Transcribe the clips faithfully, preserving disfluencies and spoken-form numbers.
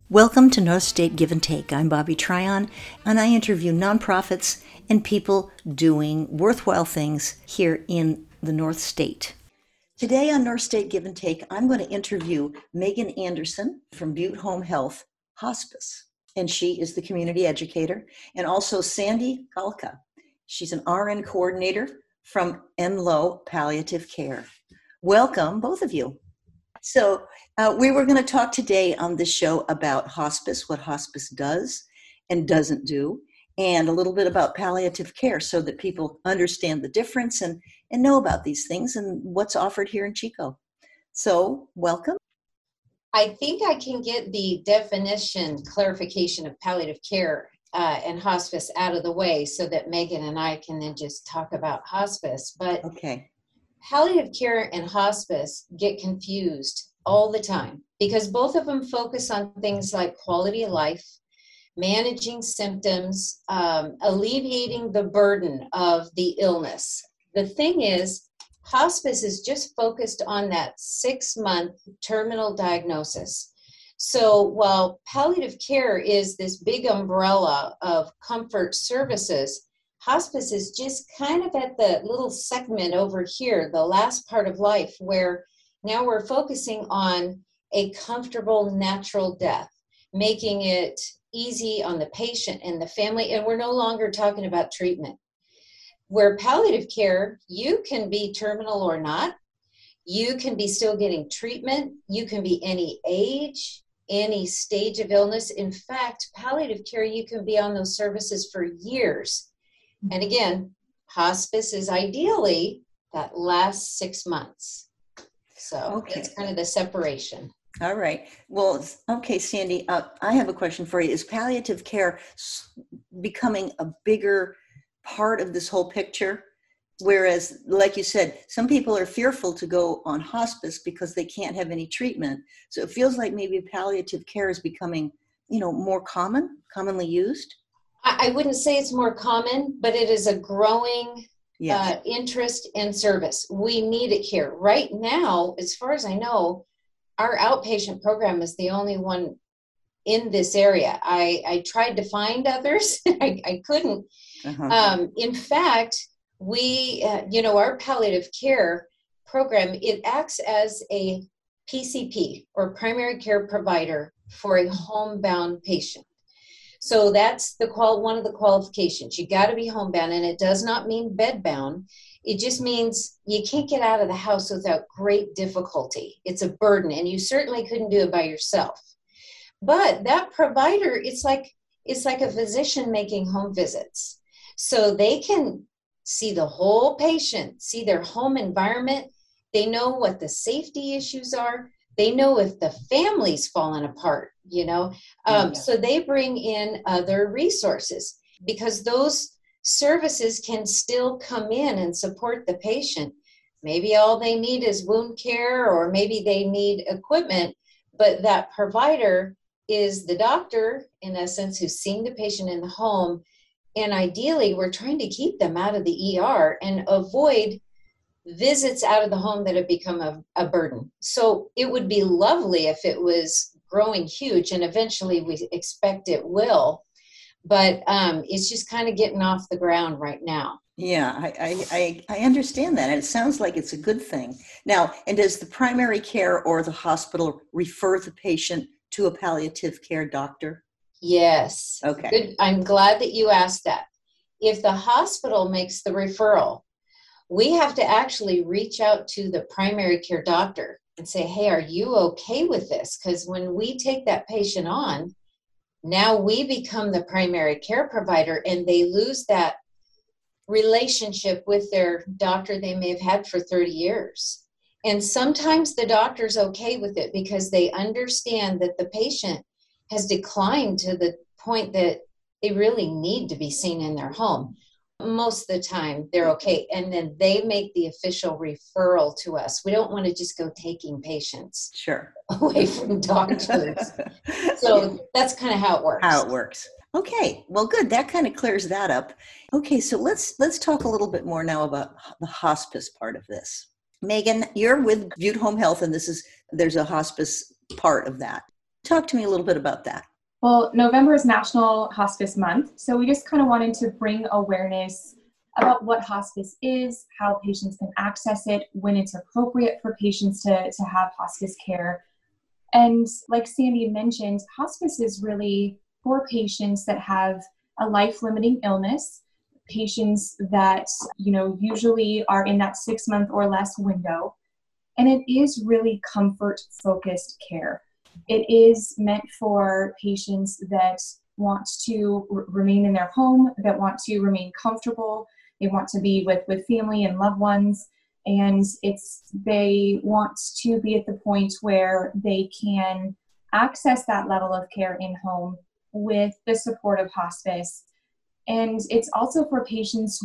Welcome to North State Give and Take. I'm Bobby Tryon, and I interview nonprofits and people doing worthwhile things here in the North State. Today on North State Give and Take, I'm going to interview Megan Anderson from Butte Home Health Hospice, and she is the community educator, and also Sandy Galka. She's an R N coordinator from Enloe Palliative Care. Welcome, both of you. So uh, we were going to talk today on this show about hospice, what hospice does and doesn't do, and a little bit about palliative care so that people understand the difference and, and know about these things and what's offered here in Chico. So welcome. I think I can get the definition clarification of palliative care uh, and hospice out of the way so that Megan and I can then just talk about hospice. But okay. Palliative care and hospice get confused all the time because both of them focus on things like quality of life, managing symptoms, um, alleviating the burden of the illness. The thing is, hospice is just focused on that six-month terminal diagnosis. So while palliative care is this big umbrella of comfort services, hospice is just kind of at the little segment over here, the last part of life, where now we're focusing on a comfortable, natural death, making it easy on the patient and the family, and we're no longer talking about treatment. Where palliative care, you can be terminal or not, you can be still getting treatment, you can be any age, any stage of illness. In fact, palliative care, you can be on those services for years. And again, hospice is ideally that last six months. So okay. That's kind of the separation. All right. Well, okay, Sandy, uh, I have a question for you. Is palliative care becoming a bigger part of this whole picture? Whereas, like you said, some people are fearful to go on hospice because they can't have any treatment. So it feels like maybe palliative care is becoming, you know, more common, commonly used. I wouldn't say it's more common, but it is a growing yes. uh, interest and service. We need it here. Right now, as far as I know, our outpatient program is the only one in this area. I, I tried to find others. I, I couldn't. Uh-huh. Um, in fact, we, uh, you know, our palliative care program, it acts as a P C P or primary care provider for a homebound patient. So that's the qual one of the qualifications. You got to be homebound, and it does not mean bedbound. It just means you can't get out of the house without great difficulty. It's a burden, and you certainly couldn't do it by yourself. But that provider, it's like it's like a physician making home visits. So they can see the whole patient, see their home environment. They know what the safety issues are. They know if the family's fallen apart, you know, um, yeah. So they bring in other resources because those services can still come in and support the patient. Maybe all they need is wound care, or maybe they need equipment, but that provider is the doctor, in essence, who's seeing the patient in the home. And ideally, we're trying to keep them out of the E R and avoid visits out of the home that have become a, a burden. So it would be lovely if it was growing huge, and eventually we expect it will, but um, it's just kind of getting off the ground right now. Yeah, I, I, I understand that, and it sounds like it's a good thing. Now, and does the primary care or the hospital refer the patient to a palliative care doctor? Yes. Okay. Good. I'm glad that you asked that. If the hospital makes the referral, we have to actually reach out to the primary care doctor and say, hey, are you okay with this? Because when we take that patient on, now we become the primary care provider, and they lose that relationship with their doctor they may have had for thirty years. And sometimes the doctor's okay with it because they understand that the patient has declined to the point that they really need to be seen in their home. Most of the time they're okay, and then they make the official referral to us. We don't want to just go taking patients sure away from doctors. So that's kind of how it works. How it works. Okay, well, good. That kind of clears that up. Okay, so let's let's talk a little bit more now about the hospice part of this. Megan, you're with Butte Home Health, and this is there's a hospice part of that. Talk to me a little bit about that. Well, November is National Hospice Month, so we just kind of wanted to bring awareness about what hospice is, how patients can access it, when it's appropriate for patients to, to have hospice care. And like Sandy mentioned, hospice is really for patients that have a life-limiting illness, patients that, you know, usually are in that six-month or less window. And it is really comfort-focused care. It is meant for patients that want to r- remain in their home, that want to remain comfortable, they want to be with, with family and loved ones, and it's they want to be at the point where they can access that level of care in home with the support of hospice. And it's also for patients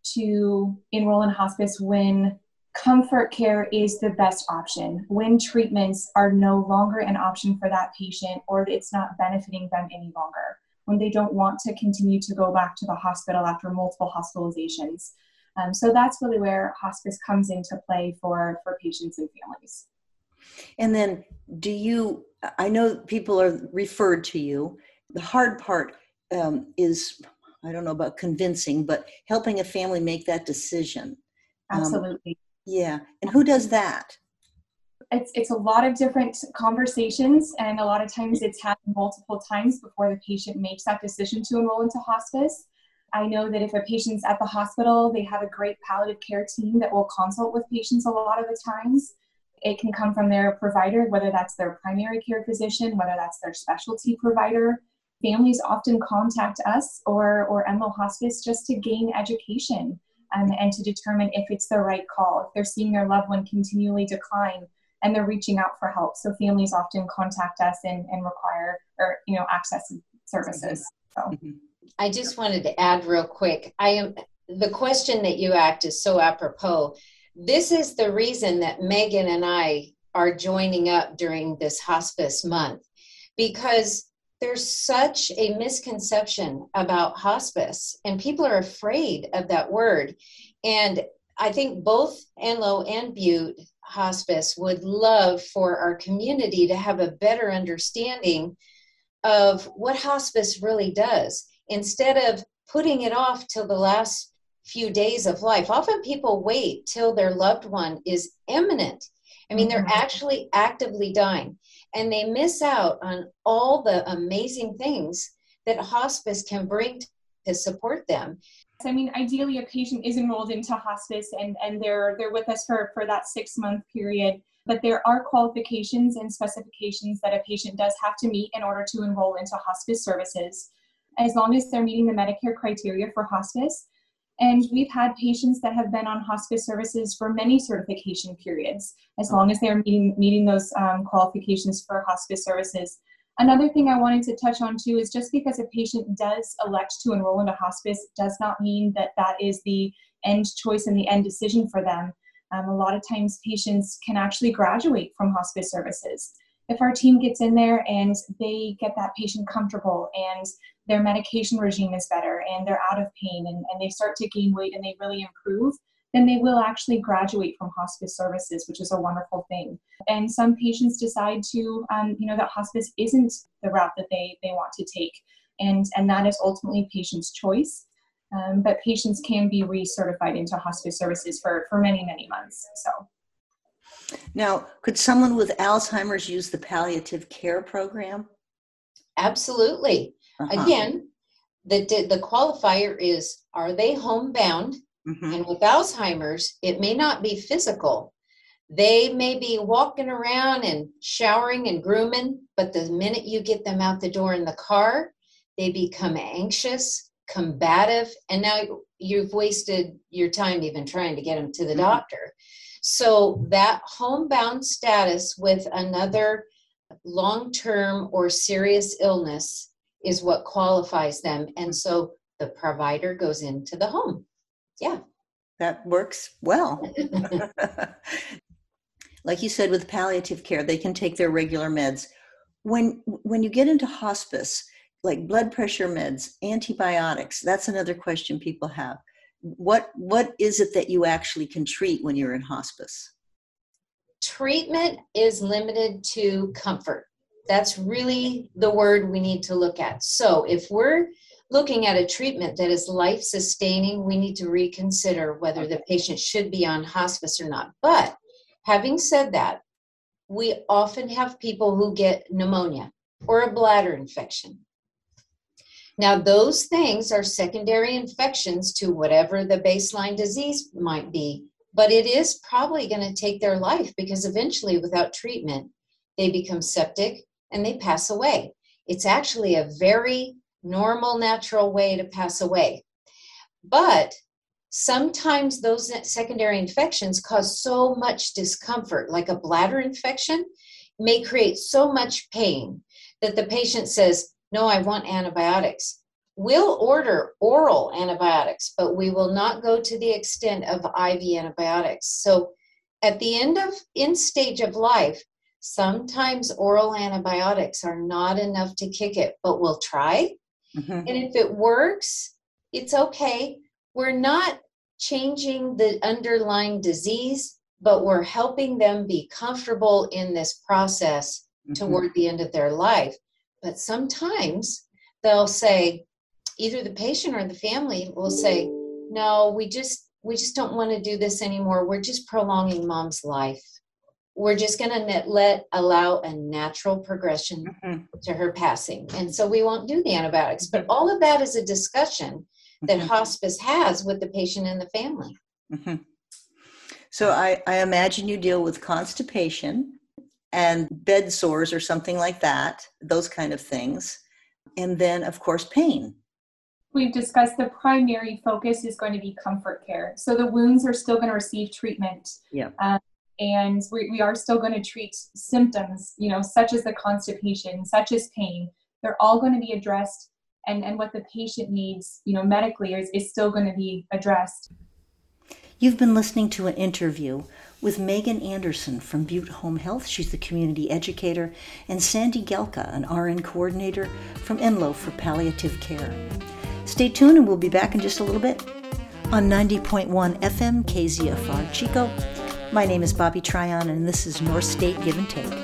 to enroll in hospice when comfort care is the best option, when treatments are no longer an option for that patient or it's not benefiting them any longer, when they don't want to continue to go back to the hospital after multiple hospitalizations. Um, so that's really where hospice comes into play for, for patients and families. And then do you, I know people are referred to you. The hard part um, is, I don't know about convincing, but helping a family make that decision. Absolutely. Um, yeah. And who does that? It's it's a lot of different conversations, and a lot of times it's happened multiple times before the patient makes that decision to enroll into hospice. I know that if a patient's at the hospital, they have a great palliative care team that will consult with patients a lot of the times. It can come from their provider, whether that's their primary care physician, whether that's their specialty provider. Families often contact us or, or Enloe Hospice just to gain education um, and to determine if it's the right call, if they're seeing their loved one continually decline and they're reaching out for help. So families often contact us and, and require or, you know, access services. So. I just wanted to add real quick. I am the question that you asked is so apropos. This is the reason that Megan and I are joining up during this hospice month, because there's such a misconception about hospice and people are afraid of that word. And I think both Enloe and Butte Hospice would love for our community to have a better understanding of what hospice really does, instead of putting it off till the last few days of life. Often people wait till their loved one is imminent. I mean, mm-hmm. they're actually actively dying, and they miss out on all the amazing things that hospice can bring to support them. I mean, ideally, a patient is enrolled into hospice and, and they're they're with us for, for that six-month period. But there are qualifications and specifications that a patient does have to meet in order to enroll into hospice services, as long as they're meeting the Medicare criteria for hospice. And we've had patients that have been on hospice services for many certification periods, as long as they're meeting, meeting those um, qualifications for hospice services. Another thing I wanted to touch on too is just because a patient does elect to enroll into hospice does not mean that that is the end choice and the end decision for them. Um, a lot of times patients can actually graduate from hospice services. If our team gets in there and they get that patient comfortable and their medication regime is better and they're out of pain and, and they start to gain weight and they really improve, then they will actually graduate from hospice services, which is a wonderful thing. And some patients decide to, um, you know, that hospice isn't the route that they, they want to take. And, and that is ultimately patient's choice. Um, but patients can be recertified into hospice services for, for many, many months. So. Now, could someone with Alzheimer's use the palliative care program? Absolutely. Uh-huh. Again, the, the qualifier is, are they homebound? Mm-hmm. And with Alzheimer's, it may not be physical. They may be walking around and showering and grooming, but the minute you get them out the door in the car, they become anxious, combative, and now you've wasted your time even trying to get them to the mm-hmm. doctor. So that homebound status with another long-term or serious illness is what qualifies them. And so the provider goes into the home. Yeah. That works well. Like you said, with palliative care, they can take their regular meds. When when you get into hospice, like blood pressure meds, antibiotics, that's another question people have. What what is it that you actually can treat when you're in hospice? Treatment is limited to comfort. That's really the word we need to look at. So if we're looking at a treatment that is life-sustaining, we need to reconsider whether the patient should be on hospice or not. But having said that, we often have people who get pneumonia or a bladder infection. Now, those things are secondary infections to whatever the baseline disease might be, but it is probably going to take their life because eventually, without treatment, they become septic and they pass away. It's actually a very normal, natural way to pass away. But sometimes those secondary infections cause so much discomfort, like a bladder infection may create so much pain that the patient says, no, I want antibiotics. We'll order oral antibiotics, but we will not go to the extent of I V antibiotics. So at the end of end stage of life, sometimes oral antibiotics are not enough to kick it, but we'll try. Mm-hmm. And if it works, it's okay. We're not changing the underlying disease, but we're helping them be comfortable in this process mm-hmm. toward the end of their life. But sometimes they'll say, either the patient or the family will say, no, we just we just don't want to do this anymore. We're just prolonging mom's life. We're just going to let allow a natural progression mm-hmm. to her passing. And so we won't do the antibiotics. But all of that is a discussion that mm-hmm. hospice has with the patient and the family. Mm-hmm. So I, I imagine you deal with constipation and bed sores or something like that, those kind of things. And then, of course, pain. We've discussed the primary focus is going to be comfort care. So the wounds are still going to receive treatment. Yeah. Um, and we, we are still going to treat symptoms, you know, such as the constipation, such as pain. They're all going to be addressed. And, and what the patient needs, you know, medically is, is still going to be addressed. You've been listening to an interview with Megan Anderson from Butte Home Health. She's the community educator, and Sandy Gelka, an R N coordinator from Enloe for Palliative Care. Stay tuned and we'll be back in just a little bit on ninety point one F M K Z F R Chico. My name is Bobby Tryon and this is North State Give and Take.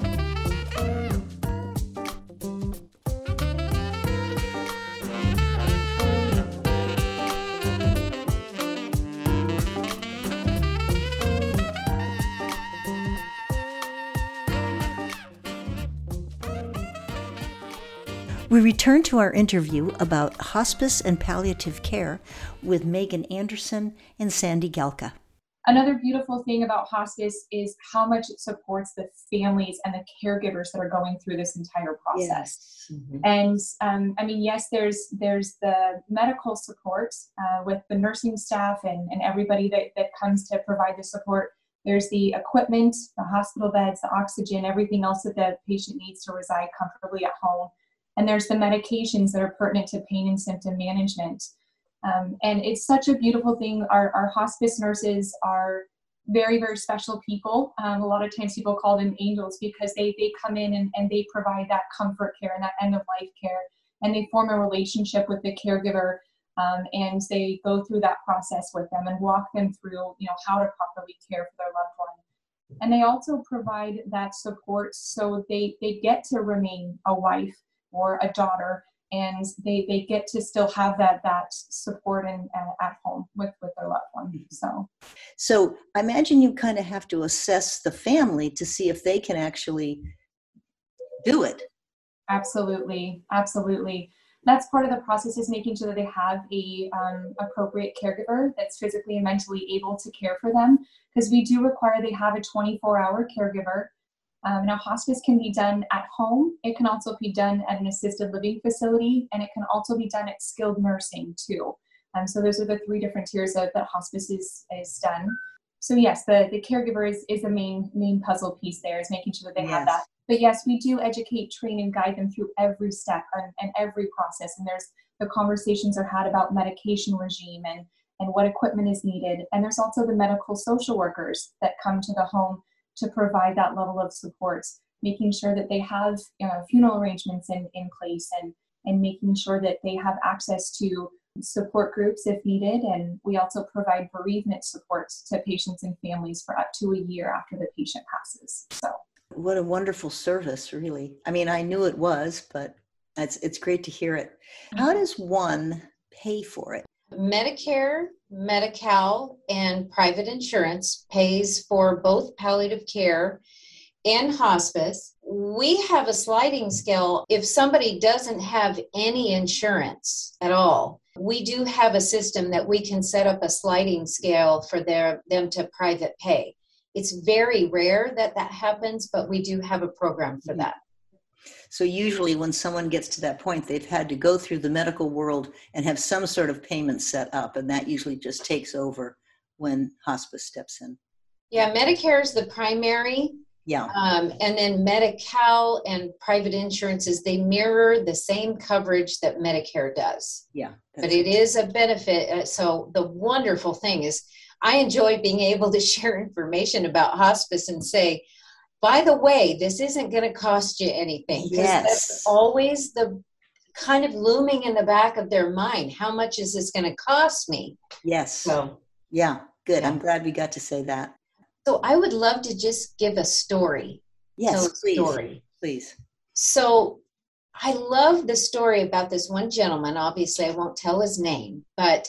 We return to our interview about hospice and palliative care with Megan Anderson and Sandy Gelka. Another beautiful thing about hospice is how much it supports the families and the caregivers that are going through this entire process. Yes. Mm-hmm. And um, I mean, yes, there's there's the medical support uh, with the nursing staff and, and everybody that, that comes to provide the support. There's the equipment, the hospital beds, the oxygen, everything else that the patient needs to reside comfortably at home. And there's the medications that are pertinent to pain and symptom management. Um, and it's such a beautiful thing. Our, our hospice nurses are very, very special people. Um, a lot of times people call them angels because they, they come in and, and they provide that comfort care and that end of life care. And they form a relationship with the caregiver um, and they go through that process with them and walk them through, you know, how to properly care for their loved one. And they also provide that support so they, they get to remain a wife or a daughter, and they, they get to still have that that support and uh, at home with, with their loved one. So, so I imagine you kind of have to assess the family to see if they can actually do it. Absolutely, absolutely. That's part of the process, is making sure that they have a um, appropriate caregiver that's physically and mentally able to care for them, because we do require they have a twenty-four hour caregiver. Um, now, hospice can be done at home. It can also be done at an assisted living facility, and it can also be done at skilled nursing too. Um, so those are the three different tiers of, that hospice is, is done. So yes, the, the caregiver is, is the main main puzzle piece there, is making sure that they yes. have that. But yes, we do educate, train, and guide them through every step and, and every process. And there's the conversations are had about medication regime and, and what equipment is needed. And there's also the medical social workers that come to the home to provide that level of support, making sure that they have uh, funeral arrangements in, in place and, and making sure that they have access to support groups if needed. And we also provide bereavement support to patients and families for up to a year after the patient passes. So What a wonderful service, really. I mean, I knew it was, but it's, it's great to hear it. How does one pay for it? Medicare, Medi-Cal, and private insurance pays for both palliative care and hospice. We have a sliding scale. If somebody doesn't have any insurance at all, we do have a system that we can set up a sliding scale for their, them to private pay. It's very rare that that happens, but we do have a program for that. So usually when someone gets to that point, they've had to go through the medical world and have some sort of payment set up, and that usually just takes over when hospice steps in. Yeah, Medicare is the primary. Yeah. Um, and then Medi-Cal and private insurances, they mirror the same coverage that Medicare does. Yeah. But it is a benefit. So the wonderful thing is I enjoy being able to share information about hospice and say, by the way, this isn't going to cost you anything. Because yes. That's always the kind of looming in the back of their mind. How much is this going to cost me? Yes. So, yeah, good. Yeah. I'm glad we got to say that. So I would love to just give a story. Yes, please. Story. Please. So I love the story about this one gentleman. Obviously, I won't tell his name, but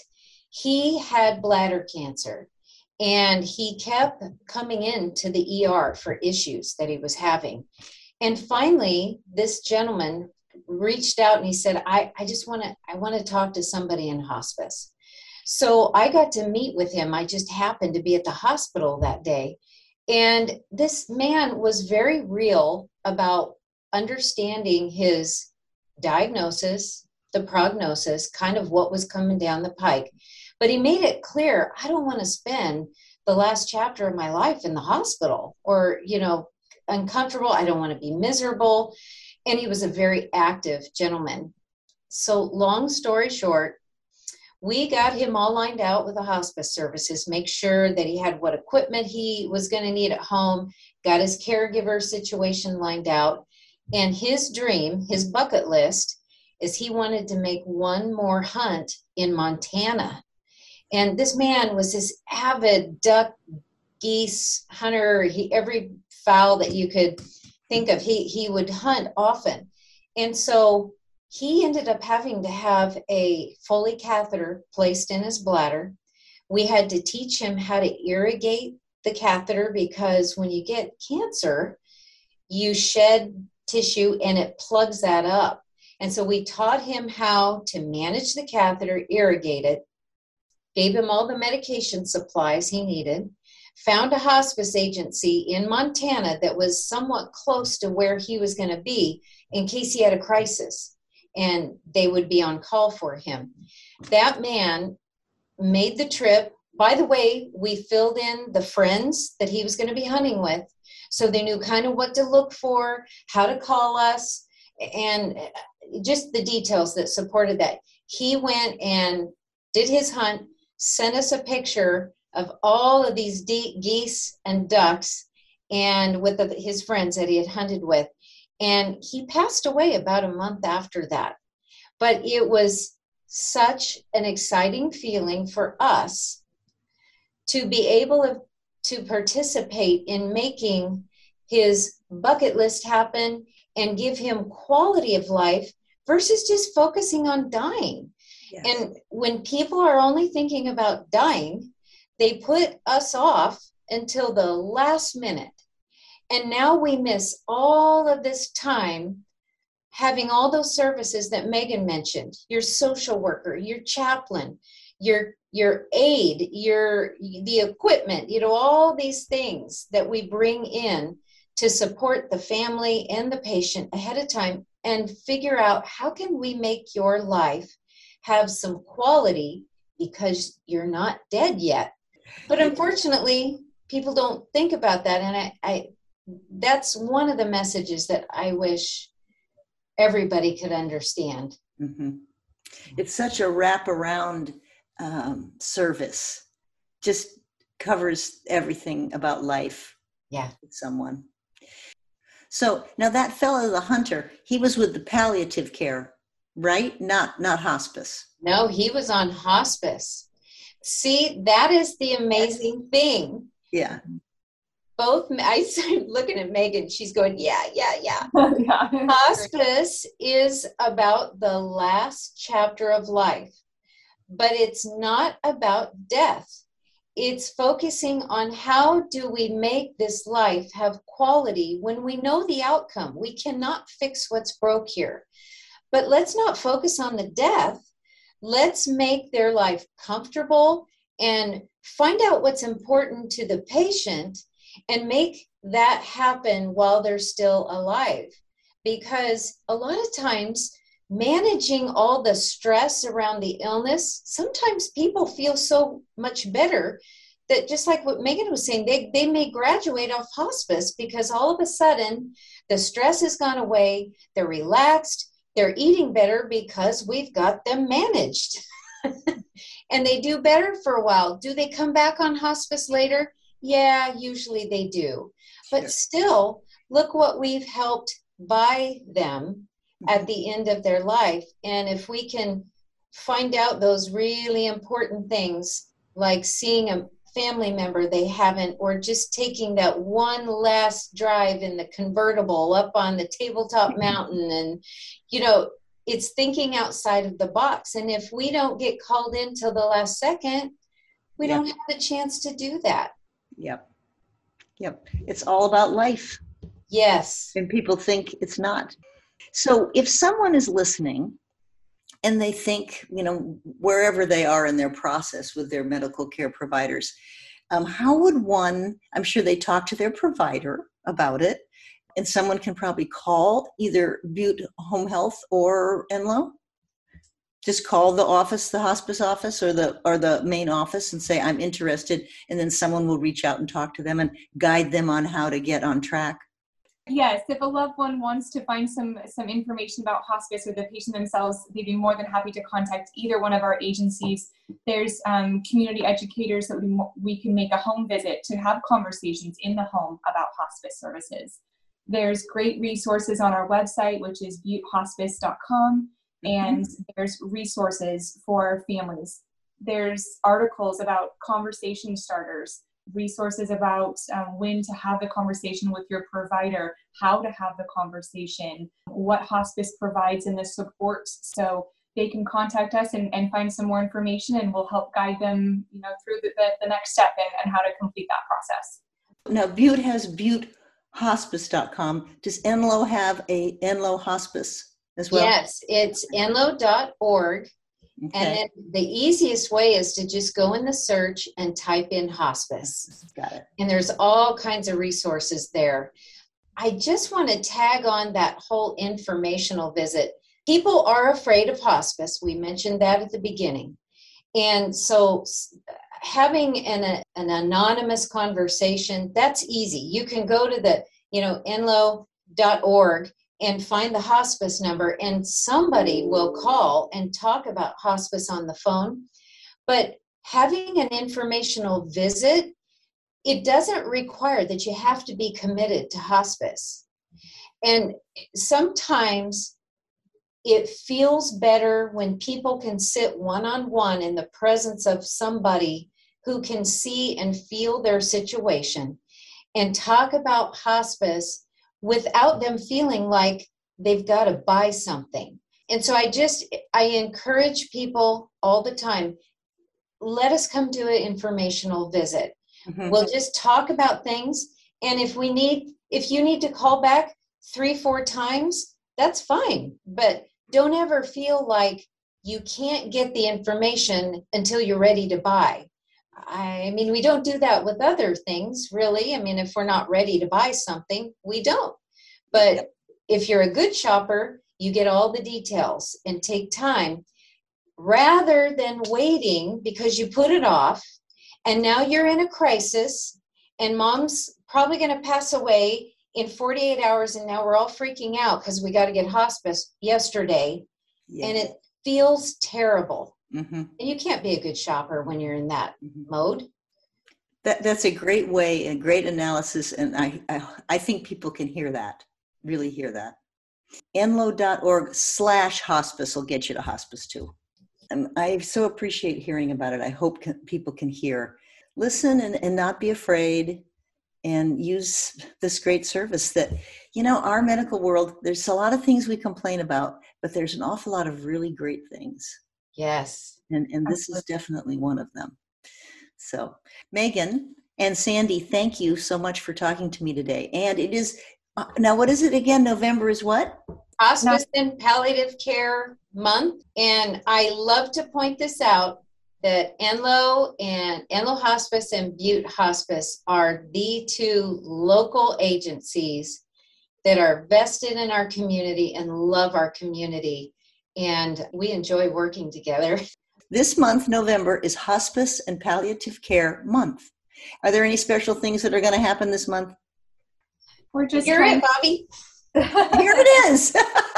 he had bladder cancer. And he kept coming into the E R for issues that he was having. And finally, this gentleman reached out and he said, I, I just want to, I want to talk to somebody in hospice. So I got to meet with him. I just happened to be at the hospital that day. And this man was very real about understanding his diagnosis, the prognosis, kind of what was coming down the pike. But he made it clear, I don't want to spend the last chapter of my life in the hospital or, you know, uncomfortable. I don't want to be miserable. And he was a very active gentleman. So long story short, we got him all lined out with the hospice services, make sure that he had what equipment he was going to need at home, got his caregiver situation lined out. And his dream, his bucket list, is he wanted to make one more hunt in Montana. And this man was this avid duck, geese hunter. He, every fowl that you could think of, he, he would hunt often. And so he ended up having to have a Foley catheter placed in his bladder. We had to teach him how to irrigate the catheter because when you get cancer, you shed tissue and it plugs that up. And so we taught him how to manage the catheter, irrigate it, gave him all the medication supplies he needed, found a hospice agency in Montana that was somewhat close to where he was going to be in case he had a crisis, and they would be on call for him. That man made the trip. By the way, we filled in the friends that he was going to be hunting with, so they knew kind of what to look for, how to call us, and just the details that supported that. He went and did his hunt, sent us a picture of all of these de- geese and ducks and with the, his friends that he had hunted with. And he passed away about a month after that. But it was such an exciting feeling for us to be able to participate in making his bucket list happen and give him quality of life versus just focusing on dying. Yes. And when people are only thinking about dying, they put us off until the last minute. And now we miss all of this time having all those services that Megan mentioned, your social worker, your chaplain, your your aide, your the equipment, you know, all these things that we bring in to support the family and the patient ahead of time and figure out how can we make your life have some quality because you're not dead yet. But unfortunately, people don't think about that. And I, I that's one of the messages that I wish everybody could understand. Mm-hmm. It's such a wraparound um, service. Just covers everything about life. Yeah. With someone. So now that fellow, the hunter, he was with the palliative care, right? Not not hospice. No, he was on hospice. See, that is the amazing thing. Yeah. both, I started looking at Megan, she's going, yeah, yeah, yeah. yeah. Hospice is about the last chapter of life, but it's not about death. It's focusing on how do we make this life have quality when we know the outcome. We cannot fix what's broke here. But let's not focus on the death. Let's make their life comfortable and find out what's important to the patient and make that happen while they're still alive. Because a lot of times, managing all the stress around the illness, sometimes people feel so much better that, just like what Megan was saying, they, they may graduate off hospice because all of a sudden the stress has gone away, they're relaxed, they're eating better because we've got them managed. And they do better for a while. Do they come back on hospice later? Yeah, usually they do. But sure. Still, look what we've helped buy them at the end of their life. And if we can find out those really important things, like seeing a family member they haven't, or just taking that one last drive in the convertible up on the tabletop mountain, and, you know, it's thinking outside of the box. And if we don't get called in till the last second, we yep. don't have the chance to do that. Yep. Yep. It's all about life. Yes. And people think it's not. So if someone is listening and they think, you know, wherever they are in their process with their medical care providers, um, how would one, I'm sure they talk to their provider about it, and someone can probably call either Butte Home Health or Enloe. Just call the office, the hospice office, or the or the main office and say, I'm interested, and then someone will reach out and talk to them and guide them on how to get on track. Yes, if a loved one wants to find some some information about hospice or the patient themselves, they'd be more than happy to contact either one of our agencies. There's um, community educators that we, we can make a home visit to have conversations in the home about hospice services. There's great resources on our website, which is butte hospice dot com, and mm-hmm. there's resources for families. There's articles about conversation starters, resources about um, when to have the conversation with your provider, how to have the conversation, what hospice provides in the support. So they can contact us and, and find some more information, and we'll help guide them, you know, through the, the, the next step and, and how to complete that process. Now, Butte has butte hospice dot com. Does Enloe have a Enloe Hospice as well? Yes, it's enloe dot org. Okay. And then the easiest way is to just go in the search and type in hospice. Got it. And there's all kinds of resources there. I just want to tag on that whole informational visit. People are afraid of hospice. We mentioned that at the beginning. And so having an, an anonymous conversation, that's easy. You can go to the, you know, enloe dot org and find the hospice number, and somebody will call and talk about hospice on the phone. But having an informational visit, it doesn't require that you have to be committed to hospice. And sometimes it feels better when people can sit one-on-one in the presence of somebody who can see and feel their situation and talk about hospice without them feeling like they've got to buy something. And so I just, I encourage people all the time, let us come to an informational visit. Mm-hmm. We'll just talk about things. And if we need, if you need to call back three, four times, that's fine. But don't ever feel like you can't get the information until you're ready to buy. I mean, we don't do that with other things, really. I mean, if we're not ready to buy something, we don't. But if you're a good shopper, you get all the details and take time rather than waiting because you put it off and now you're in a crisis and mom's probably going to pass away in forty-eight hours, and now we're all freaking out because we got to get hospice yesterday. Yes. And it feels terrible. Mm-hmm. And you can't be a good shopper when you're in that mm-hmm. mode. That that's a great way, a great analysis, and I, I I think people can hear that, really hear that. enloe dot org slash hospice will get you to hospice too. And I so appreciate hearing about it. I hope can, people can hear. Listen and, and not be afraid. and use this great service that, you know, our medical world, there's a lot of things we complain about, but there's an awful lot of really great things. Yes. And, and this is definitely one of them. So, Megan and Sandy, thank you so much for talking to me today. And it is, uh, now what is it again? November is what? Hospice and Palliative Care Month. And I love to point this out, that Enloe and Enloe Hospice and Butte Hospice are the two local agencies that are vested in our community and love our community. And we enjoy working together. This month, November, is Hospice and Palliative Care Month. Are there any special things that are going to happen this month? We're just You're trying- it, Bobby. Here it is.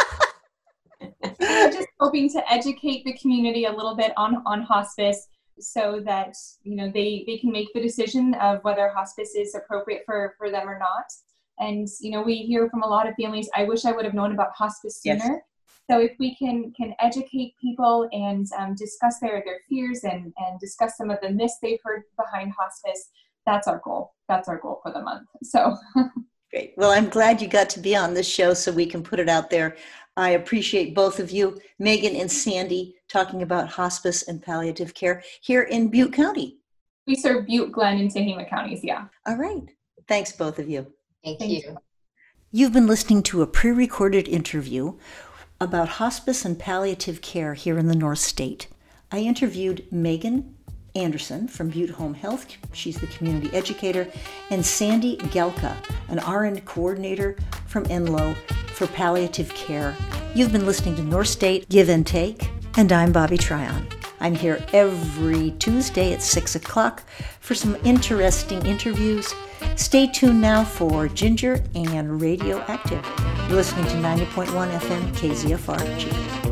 We're just hoping to educate the community a little bit on, on hospice so that, you know, they, they can make the decision of whether hospice is appropriate for, for them or not. And, you know, we hear from a lot of families, I wish I would have known about hospice sooner. Yes. So if we can can educate people and um, discuss their, their fears and, and discuss some of the myths they've heard behind hospice, that's our goal. That's our goal for the month. So great. Well, I'm glad you got to be on this show so we can put it out there. I appreciate both of you, Megan and Sandy, talking about hospice and palliative care here in Butte County. We serve Butte, Glenn, and Tehama counties, yeah. All right. Thanks, both of you. Thank Thank you. you. You've been listening to a pre-recorded interview about hospice and palliative care here in the North State. I interviewed Megan Anderson from Butte Home Health, she's the community educator, and Sandy Gelka, an R N coordinator from Enloe for palliative care. You've been listening to North State Give and Take, and I'm Bobby Tryon. I'm here every Tuesday at six o'clock for some interesting interviews. Stay tuned now for Ginger and Radioactive. You're listening to ninety point one F M K Z F R G.